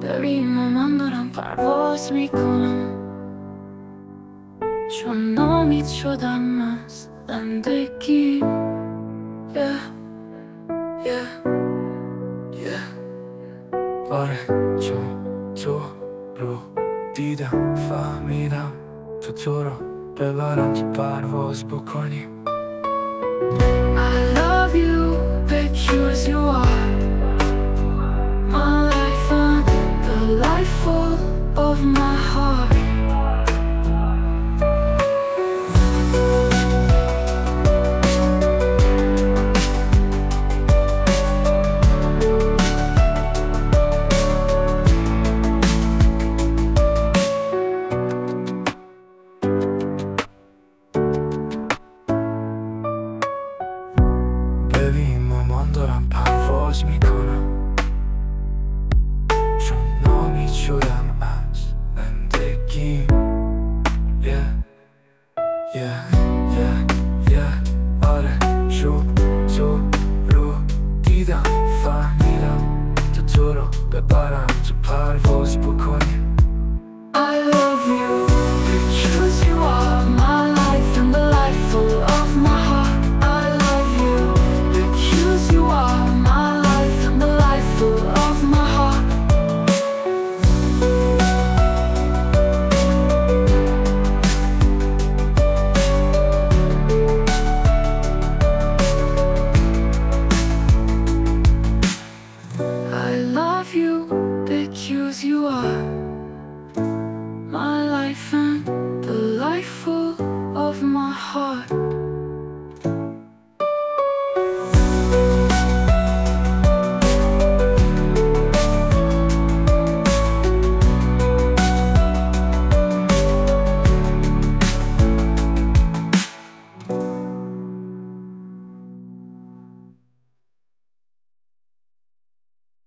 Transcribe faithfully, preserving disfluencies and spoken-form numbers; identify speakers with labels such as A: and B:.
A: ببین من دارم پرواز میکنم، چون نامید شدم از زندگی. yeah, yeah, yeah. آره چون تو رو دیدم فهمیدم تو تو رو ببرم که پرواز بکنی. I love you because you are my life and the life full of my heart. ببین من دارم پرواز میکنم، چون نامید شدم از زندگی. yeah, yeah, yeah, yeah. آره چون تو رو دیدم فهمیدم تو تو رو ببرم تو پرواز بکنی. I love you because you are my life and the life full of my heart. I love you because you are my life and the life full of my heart. I love you because you are my life and the life full of my heart.